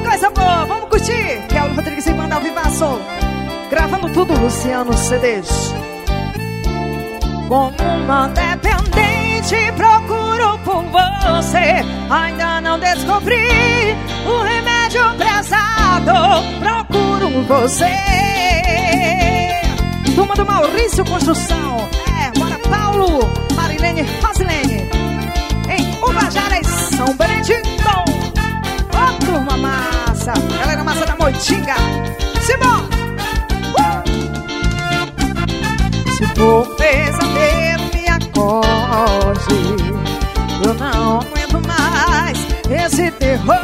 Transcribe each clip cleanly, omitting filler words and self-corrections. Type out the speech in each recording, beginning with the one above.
coisa boa, vamos curtir. Que é o Rodrigues e Banda ao Vivaço, gravando tudo, Luciano CDs. Como uma dependente procuro por você, ainda não descobri o remédio prezado, procuro você. Turma do Maurício Construção, bora Paulo, Marilene, Rosilene, em Ubajara e São Benedito. Ó, turma massa, galera massa da Moitinga. Simão! Se for pesadelo, me acorde, eu não aguento mais esse terror,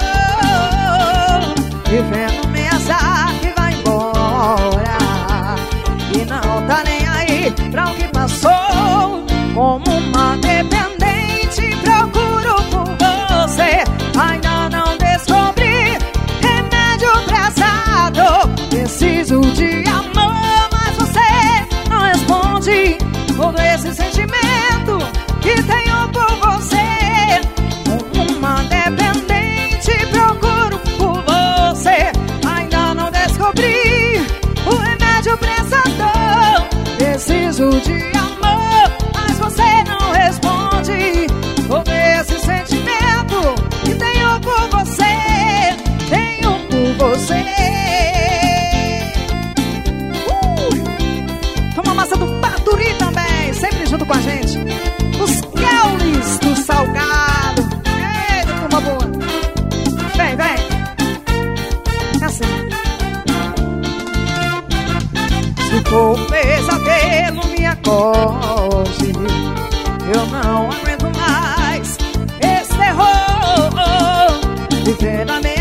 vivendo minhas que vai embora e não tá nem aí pra o que passou. Como uma dependente procuro por você, ainda não descobri remédio prezado. Preciso de amor, mas você não responde todo esse sentimento que tenho por você. Como uma dependente procuro por você, ainda não descobri o remédio prezado. Preciso de amor, mas você não responde todo esse sentimento que tenho por você. Tenho por você. Toma massa do Paturi também, sempre junto com a gente. Os Kellis do Salgado. Eita, turma boa. Vem, vem. Assim. Se for pesadelo, me acorde, eu não aguento mais esse terror, vivendo a